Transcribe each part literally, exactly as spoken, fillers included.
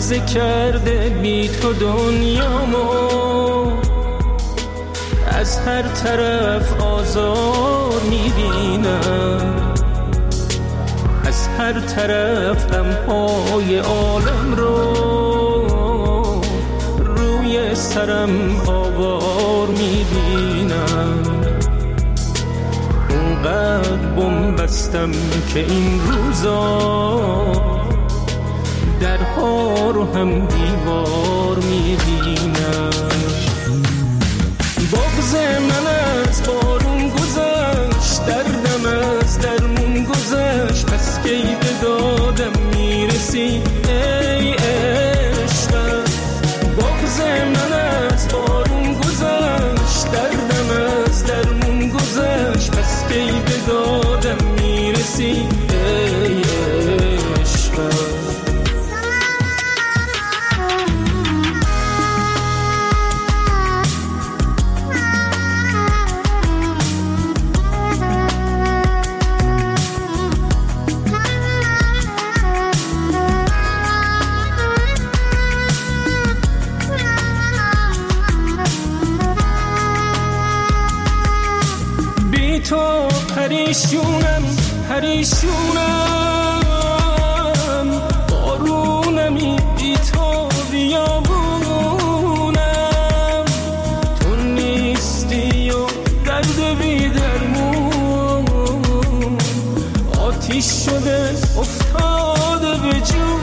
عرضه کرده بی تو دنیامو، از هر طرف آزار میبینم، از هر طرف غمهای عالم رو روی سرم آوار میبینم. اونقدر بم بستم که این روزا درها رو هم دیوار میبینم. بغض من از بارون گذشت، دردم از درمون گذشت، پس کی به دادم میرسی ای عشقم. بغض من از بارون گذشت، دردم از درمون گذشت، پس کی به دادم میرسی ای عشقم. تو پریشونم پریشونم، بارونمی بی تو بیابونم. تو نیستی و درد بی درمون، آتیش شده افتاده به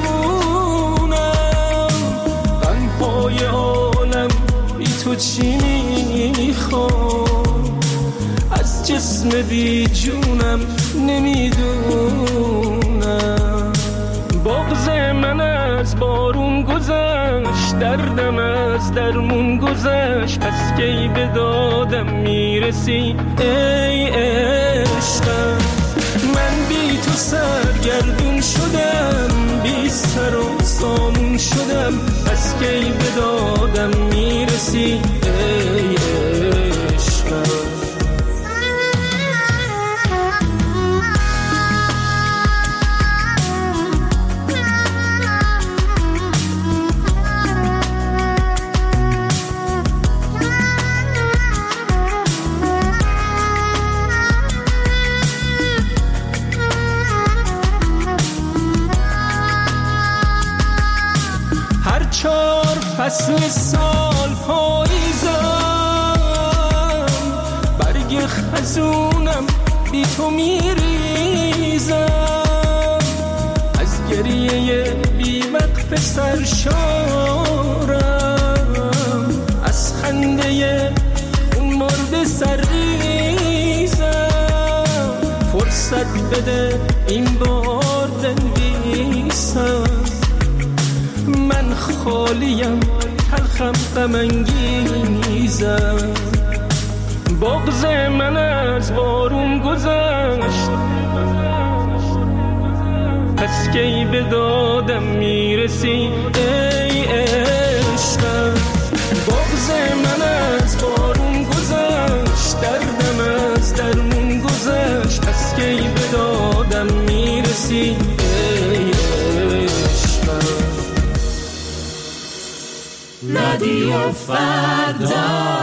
جونم. غمهای عالم بی تو چی میخوام، از جسم بی جونم نمیدونم. بغض من از بارون گذشت، دردم از درمون گذشت، پس کی به دادم میرسی ای عشقم. من بی تو سرگردون شدم، بی سر و سامون شدم، پس کی به دادم میرسی ای عشقم. چار فصل سال پاییزم، برگ خزونم بی تو میریزم. از گریه بی وقف سرشارم، از خنده اون مرد سرریزم. فرصت بده این بار بنویسم، من خالیم تلخم غم انگیزم. بغض من از بارون گذشت، پس کی به دادم میرسی ای عشقم. بغض من از بارون گذشت، دردم از درمون گذشت، پس کی به دادم میرسی ای عشقم. رادیو فردا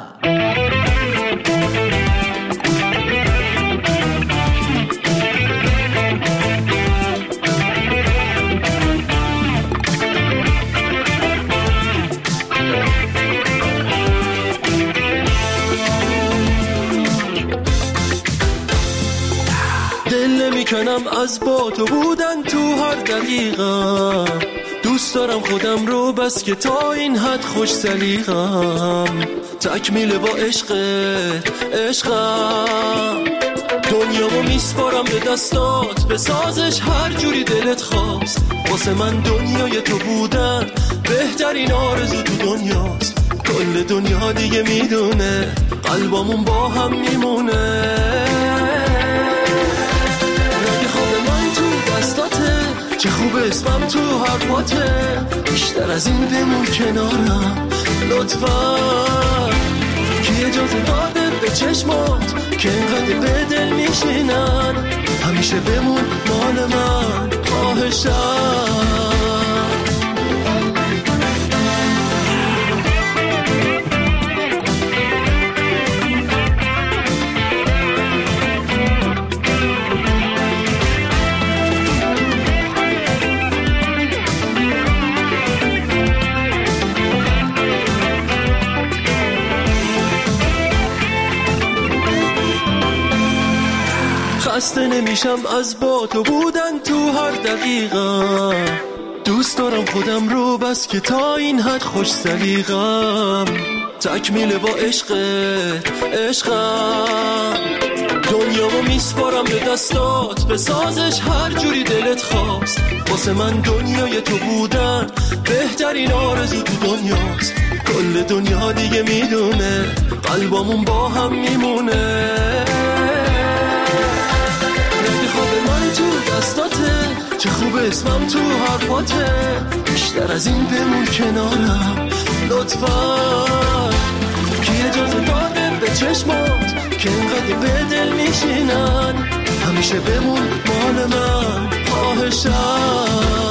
دل نمیکنم از با تو بودن تو هر دقیقه. دوست دارم خودم رو بس که تا این حد خوش سلیقم. تکمیل با عشقت عشقم، دنیامو میسپارم به دستات، به سازش هر جوری دلت خواست. واسه من دنیای تو بودن بهترین آرزو تو دنیاست. کل دنیا دیگه میدونه قلبامون با هم میمونه. رگ خواب من تو دستاته، چه خوب اسمم تو حرفاته. بیشتر از این بمون کنارم لطفا، کی اجازه داده به چشمات که اینقدر به دل میشینن. همیشه بمون مال من خواهشم. خسته نمیشم از با تو بودن تو هر دقیقه. دوست دارم خودم رو بس که تا این حد خوش سلیقم. تکمیل با عشقت عشقم. دنیامو میسپارم به دستات بسازش هر جوری دلت خواست. واسه من دنیای تو بودن بهترین آرزو تو دنیاست. کل دنیا دیگه میدونه قلبامون با هم میمونه. خواب من تو دستاته، چه خوب اسمم تو حرفاته. بیشتر از این بمون کنارم لطفا. کی اجازه داده به چشمات که اینقدر به دل میشینن. همیشه بمون مال من خواهشم.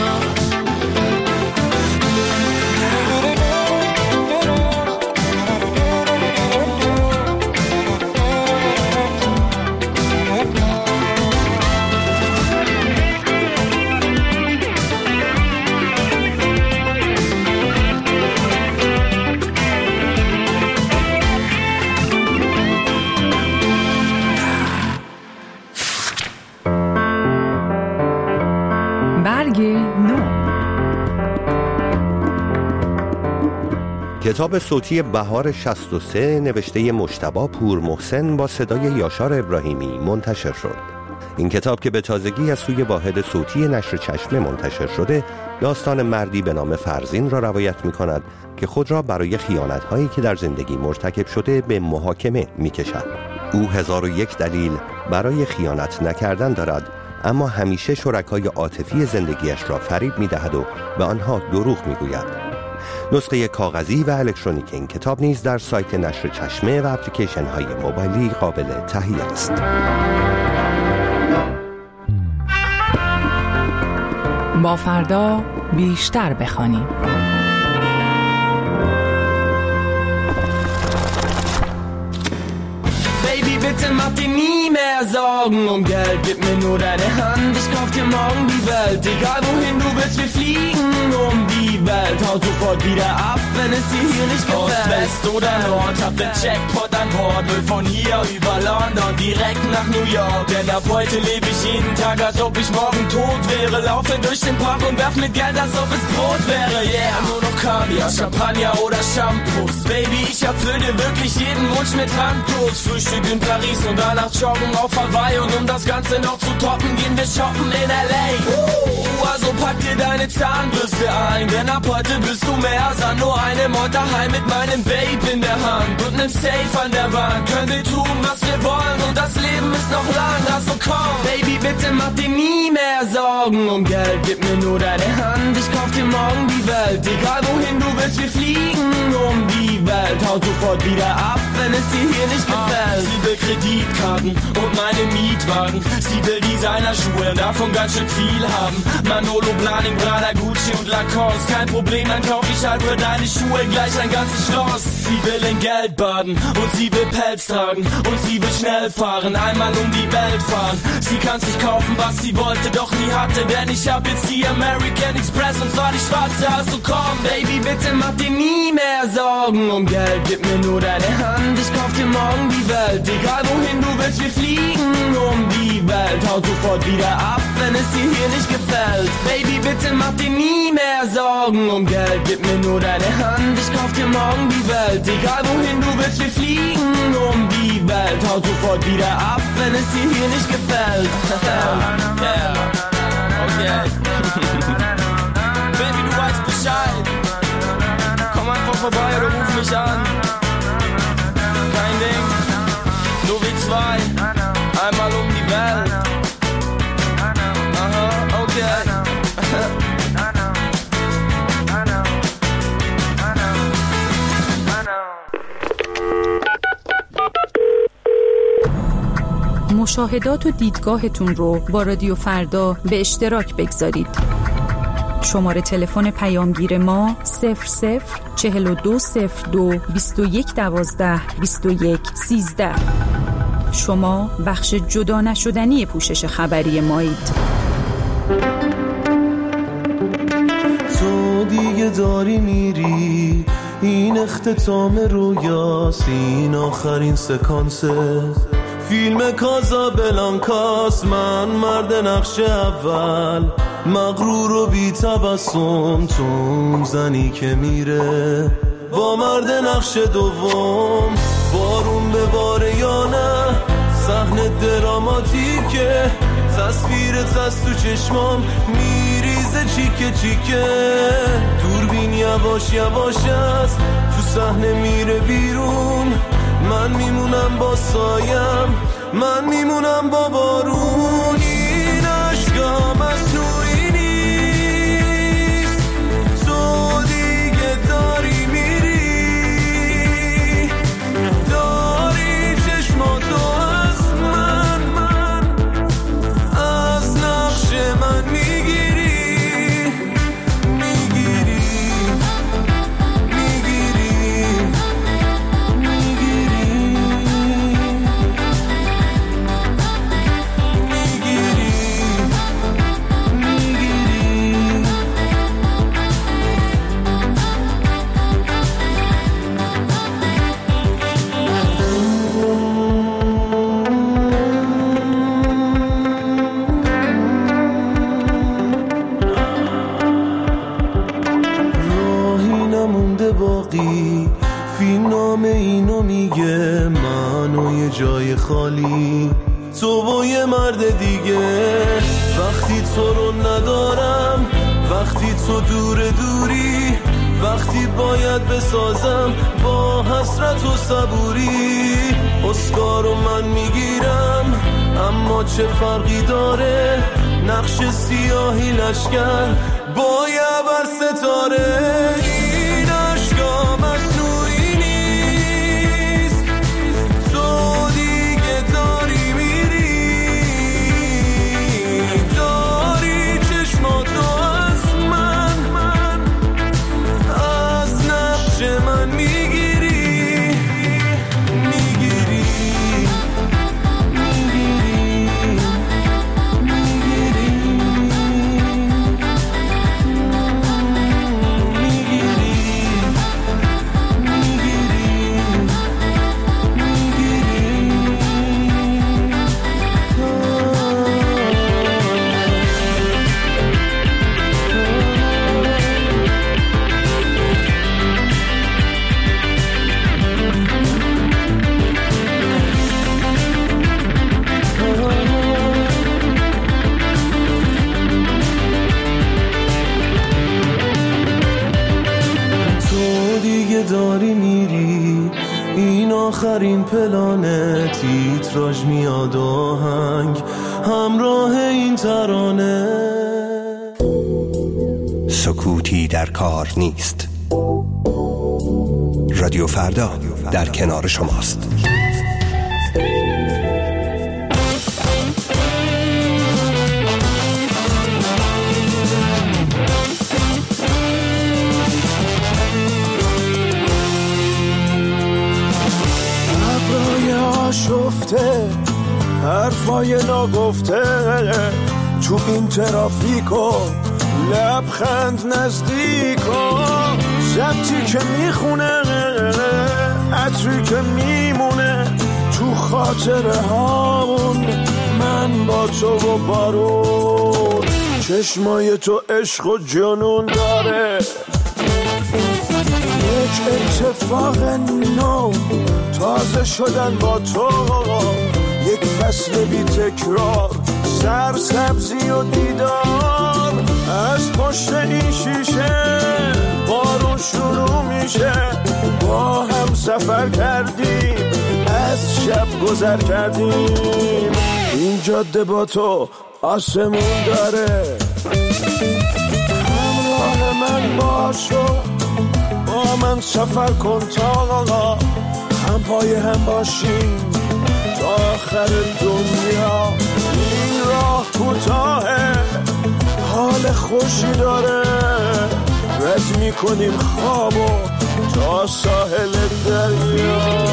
کتاب صوتی بهار شصت و سه نوشته مجتبی پور محسن با صدای یاشار ابراهیمی منتشر شد. این کتاب که به تازگی از سوی واحد صوتی نشر چشمه منتشر شده، داستان مردی به نام فرزین را روایت می کند که خود را برای خیانت‌هایی که در زندگی مرتکب شده به محاکمه می کشد. او هزار و یک دلیل برای خیانت نکردن دارد، اما همیشه شرکای عاطفی زندگیش را فریب می دهد و به آنها دروغ می گوید. نسخه کاغذی و الکترونیک این کتاب نیز در سایت نشر چشمه و اپلیکیشن های موبایلی قابل تهیه است. با فردا بیشتر بخوانیم. Bitte mach dir nie mehr Sorgen um Geld, gib mir nur deine Hand, ich kauf dir morgen die Welt. Egal wohin du willst, wir fliegen um die Welt. Hau sofort wieder ab, wenn es dir hier nicht gefällt. Ost, West oder Nord, hab den Jackpot an Bord. Will von hier über London direkt nach New York. Denn ab heute lebe ich jeden Tag, als ob ich morgen tot wäre. Laufe durch den Park und werf mit Geld, als ob es Brot wäre. Yeah, nur noch Kaviar, Champagner oder Shampoos. Baby, ich erfüll dir wirklich jeden Wunsch mit Handlos. Frühstück in Paris und danach joggen auf Hawaii. Und um das Ganze noch zu toppen, gehen wir shoppen in L A. Uh, also pack dir deine Zahnbürste ein, denn ab heute bist du mehr als nur eine Mod daheim mit meinem Babe in der Hand und nem Safe an der Wand. Können wir tun, was wir wollen und das Leben ist noch lang. Also komm, Baby, bitte mach dir nie mehr Sorgen um Geld. Gib mir nur deine Hand, ich kauf dir morgen die Welt. Egal wohin du willst, wir fliegen um die Welt. Hau sofort wieder ab, wenn es dir hier nicht gefällt. Sie will Kreditkarten und meine Mietwagen. Sie will Designerschuhe, davon ganz schön viel haben. Manolo, Blahnik, Prada, Gucci und Lacoste. Kein Problem, dann kauf ich halt für deine Schuhe gleich ein ganzes Schloss. Sie will in Geld baden und sie will Pelz tragen und sie will schnell fahren, einmal um die Welt fahren. Sie kann sich kaufen, was sie wollte, doch nie hatte, denn ich hab jetzt die American Express und zwar die schwarze. Also komm, Baby, bitte mach dir nie mehr Sorgen um Geld. Gib mir nur deine Hand, ich kauf dir morgen die Welt. Egal wohin du willst, wir fliegen um die Welt. Hau sofort wieder ab, wenn es dir hier nicht gefällt. Baby, bitte mach dir nie mehr Sorgen um Geld. Gib mir nur deine Hand, ich kauf dir morgen die Welt. Egal wohin du willst, wir fliegen um die Welt. Hau sofort wieder ab, wenn es dir hier nicht gefällt. Yeah. Okay. Baby, du weißt Bescheid. Komm einfach vorbei oder ruf mich an. Kein Ding, nur wir zwei, einmal um die Welt. Aha, okay. مشاهدات و دیدگاهتون رو با رادیو فردا به اشتراک بگذارید. شماره تلفن پیامگیر ما صفر صفر چهل و دو صفر دو بیست و یک دوازده بیست و یک سیزده. شما بخش جدا نشدنی پوشش خبری مایید. تو دیگه داری میری، این اختتام رویاست، این آخرین سکانسه. فیلم کازابلانکاست، من مرد نقش اول، مغرور و بی تبسم، تو زنی که میره با مرد نقش دوم. بارون به باره یا نه، صحنه دراماتیکه، تصویرت از تو چشمام میریزه چیکه چیکه. دوربین یواش یواش است، تو صحنه میره بیرون، من میمونم با سایم، من میمونم با بارون. این عشقا مصنوعی نیست، تو دیگه داری میری، داری چشماتو از من، من از نقش من میگیری، میگیری، میگیری، باقی فیلم نام اینو میگه، من و یه جای خالی، تو و یه مرد دیگه. وقتی تو رو ندارم، وقتی تو دور دوری، وقتی باید بسازم با حسرت و صبوری. اسکارو من میگیرم، اما چه فرقی داره، نقش سیاهی لشکر با یه بر ستاره. این عشقا مصنوعی نیست، تو دیگه داری میری، داری چشماتو از من، من از نقش من میگیری، میگیری، میگیری، داری میری. این آخرین پلانه، تیتراژ میاد آهنگ همراه این ترانه. سکوتی در کار نیست. رادیو فردا در کنار شماست. شفته حرفای ناگفته تو این ترافیکو، لبخند نزدیکو، ضبطی که میخونه، عطری که میمونه تو خاطره هامون، من با تو و بارون. چشمای تو عشق و جنون داره، یک اتفاق نو، تازه شدن با تو، یک فصل بی تکرار، سرسبزی و دیدار. از پشت این شیشه بارون شروع میشه، با هم سفر کردیم، از شب گذر کردیم. این جاده با تو آسمون داره، همراه من باشو، با من سفر کن تا هم پای هم باشیم تا آخر دنیا. این راه کوتاهه، حال خوشی داره، رد میکنیم خوابو تا ساحل دریا.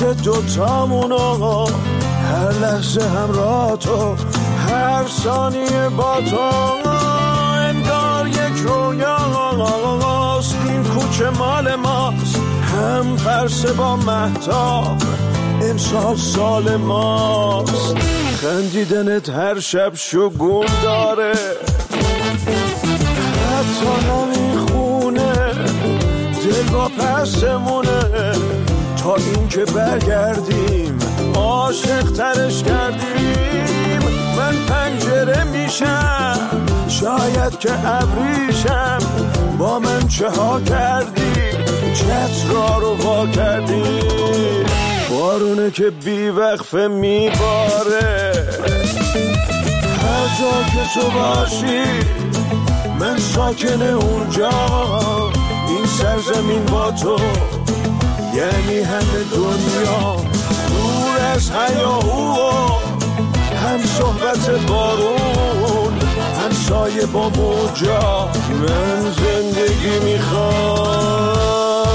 دوتامون آقا، هر لحظه همراه تو، هر ثانیه با تو، انگار یک رویاست، این کوچه مال ماست، هم پرسه با مهتاب، امسال سال ماست، خندیدنت هر شب شگون داره، حتی نمیخونه دل با پسمونه، تا این که برگردیم عاشق ترش کردیم. من پنجره میشم شاید که ابریشم، با من چه ها کردی چترا رو وا کردی، بارونه که بی وقفه میباره، هر جا که تو باشی من ساکن اونجا، این سرزمین با تو یعنی همه دنیا، دور از هیاهو هم صحبت بارون، هم سایه با موجا، من زندگی میخوام.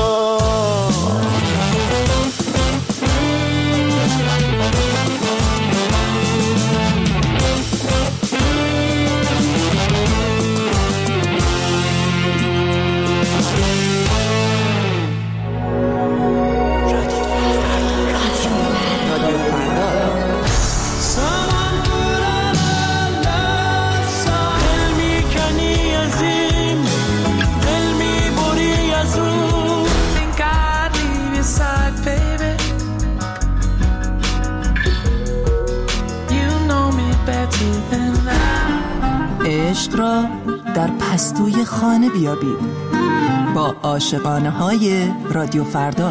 عشق را در پستوی خانه بیابید با عاشقانه های رادیو فردا.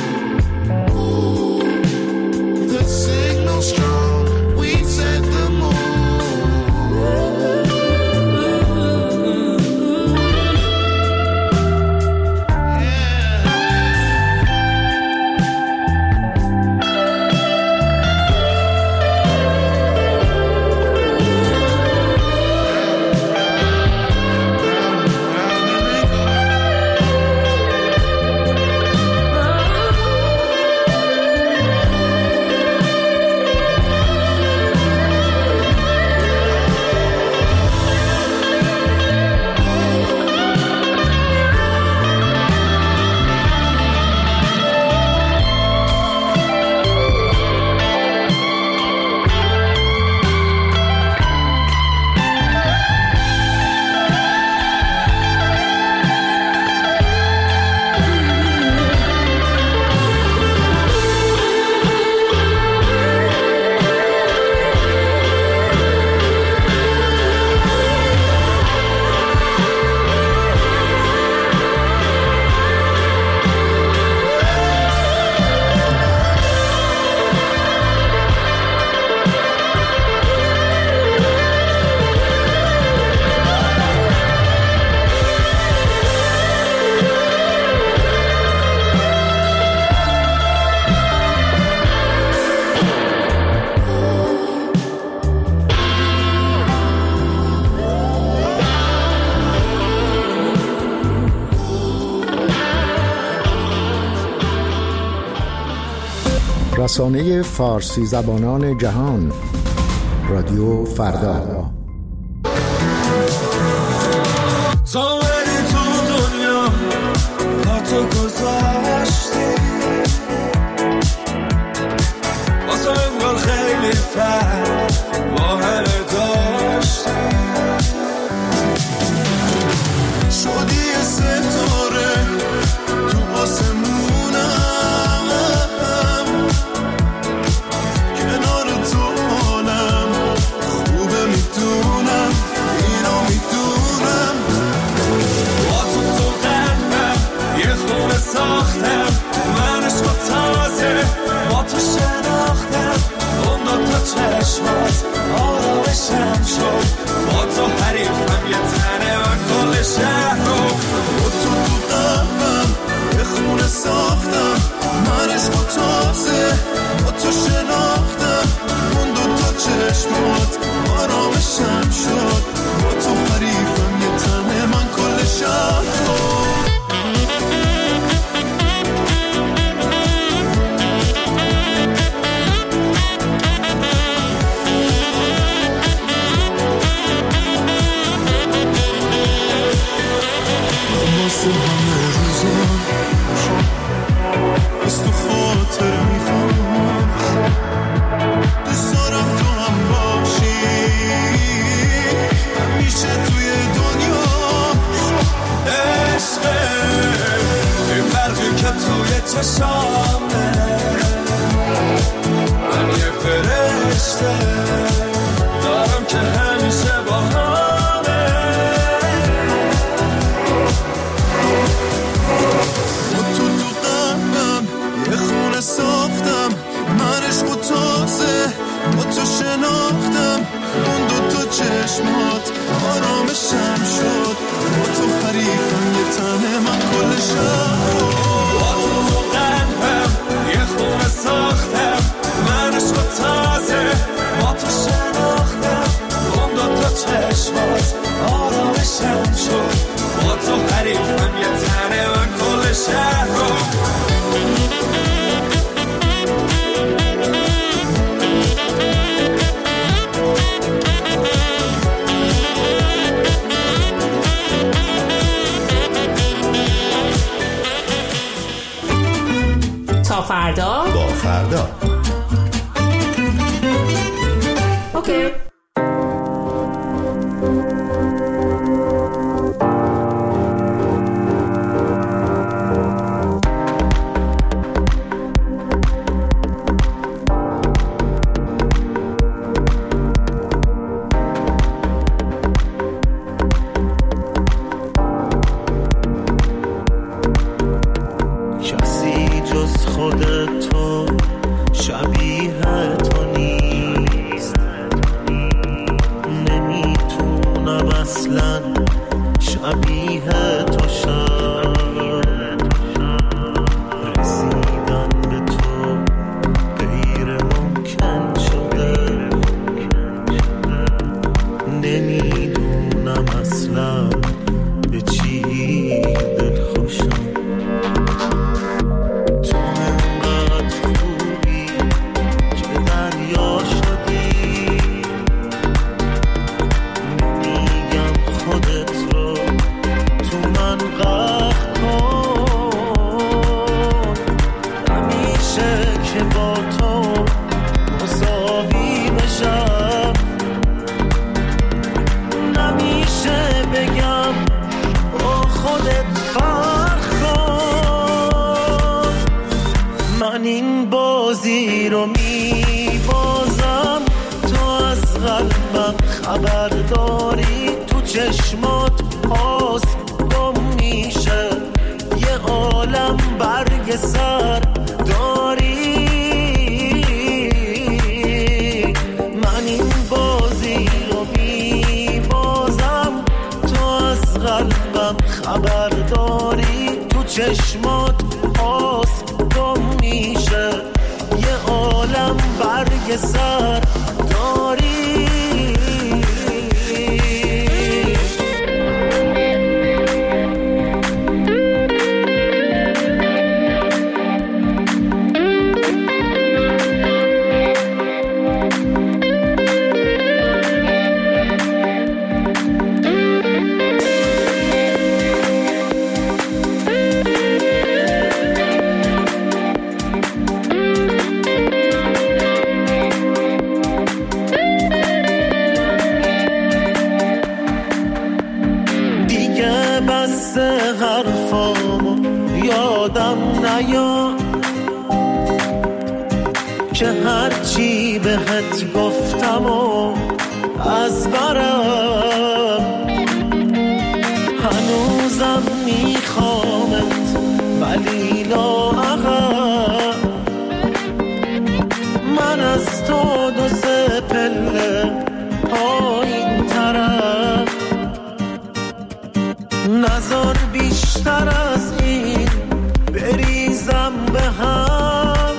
The signal strong, we set the mood. رسانه فارسی زبانان جهان، رادیو فردا. زامنی تو دنیا با تو گذاشتی، واسه انگار خیلی فرق با همه داشتی، شدی یه ستاره تو آسمونم، کنار تو حالم خوبه میدونم، اینو میدونم، با تو تو قلبم یه خونه ساختم، من عشق تازه با تو شناختم، اون دو تا چشمات آرامشم شد، با تو حریفم یه تنه من کل شهر رو، با تو تو قلبم یه خونه ساختم، من عشق تازه با تو شناختم، اون دو تا چشمات آرامشم شد، با تو حریفم یه تنه من کل شهر رو. واسه همه روزان از تو خاطر میخوام، دوست دارم تو هم باشی همیشه توی دنیا، عشقه این برقی که توی چشامه، من یه فرشته دارم که همیشه با همه، تو تو قلبم یه خونه ساختم، من عشق و تازه با تو شناختم، اون دو تا چشمات آرامشم شد، با تو حریفم یه تنه من کل شهر، با تو تو قلبم یه خونه ساختم، من عشق و تازه با تو شناختم، اون دو تا چشمات آرامشم شد، با تو حریفم یه تنه من کل شهر رو. تا فردا با فردا. اوکی. چشمات آس گم میشه، یه عالم برگ سر داری. یادم نیاد که هرچی بهت گفتم و از برم هنوزم میخوامت ولی لااقل من از تو دو سه پله پایین ترم نظر بیشتر از این بریزم به هم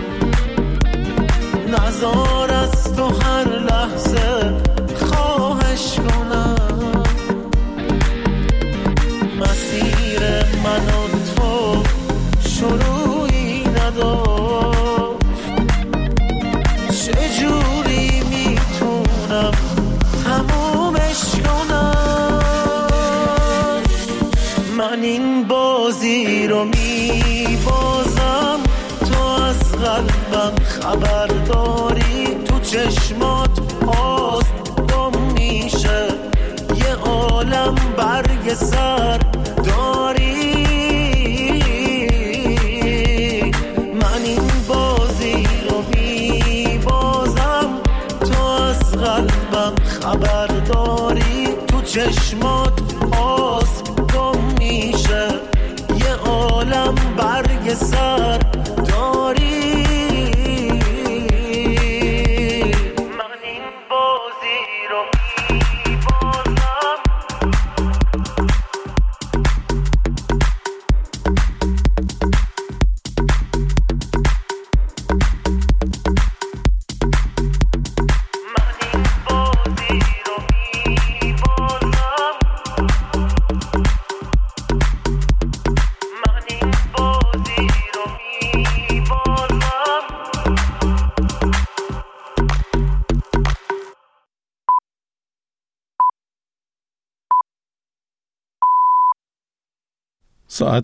نظر از تو هر لحظه خواهش کنم مسیر من و تو شروعی نداشت چجوری میتونم تمومش کنم من این بازی رو میبازم تو از قلبم خبر داری تو چشمات آست گم میشه یه عالم برگ سر داری من این بازی رو میبازم تو از قلبم خبر داری تو چشمات